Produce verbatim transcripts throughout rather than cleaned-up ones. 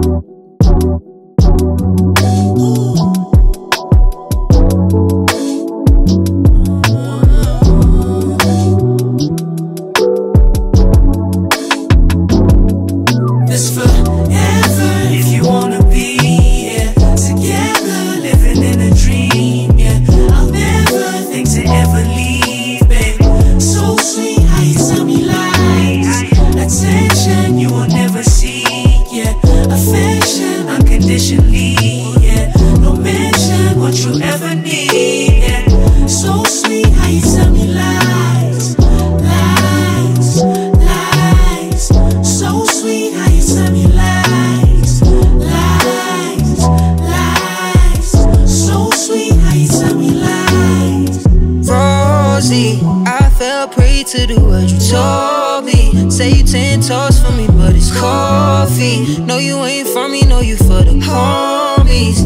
I fell prey to the words you told me. Say you ten toes for me, but it's coffee. No, you ain't for me, no, you for the homies.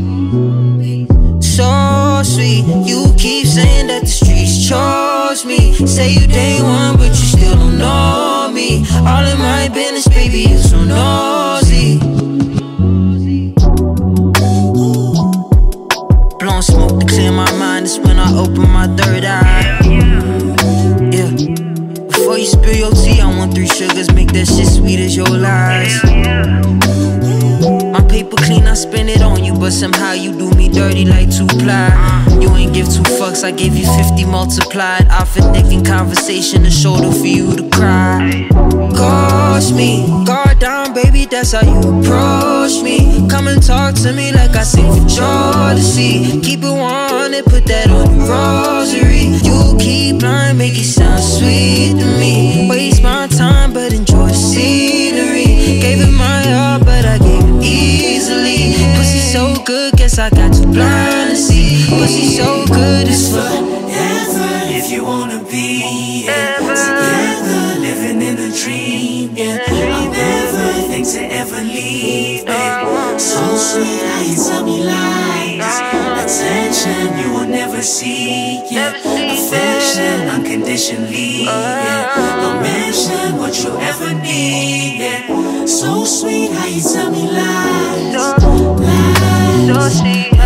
So sweet, you keep saying that the streets chose me. Say you day one, but you still don't know me. All in my business, baby, you so nosy. Blowing smoke to clear my mind, it's when I open my third eye. Yeah. Before you spill your tea, I want three sugars, make that shit sweet as your lies. My paper clean, I spend it on you, but somehow you do me dirty like two-ply. You ain't give two fucks, I gave you fifty multiplied. I for neck in conversation, a shoulder for you to cry. Ghost me, guard down, baby, that's how you approach me. Come and talk to me like I sing for joy to see. Keep it one and put that on the rosary. You keep lying, make it sound sweet to me. Waste my time, but enjoy the scenery. Gave it my heart, but I gave it easily. Pussy so good, guess I got too blind to see. Pussy so good, it's forever. If you wanna be yeah, together, living in a dream, yeah. I'll never think to ever leave, babe. So sweet how you tell me lies. Attention you will never seek, yeah. Affection unconditionally, yeah. No mention what you ever need, yeah. So sweet how you tell me lies. Lies.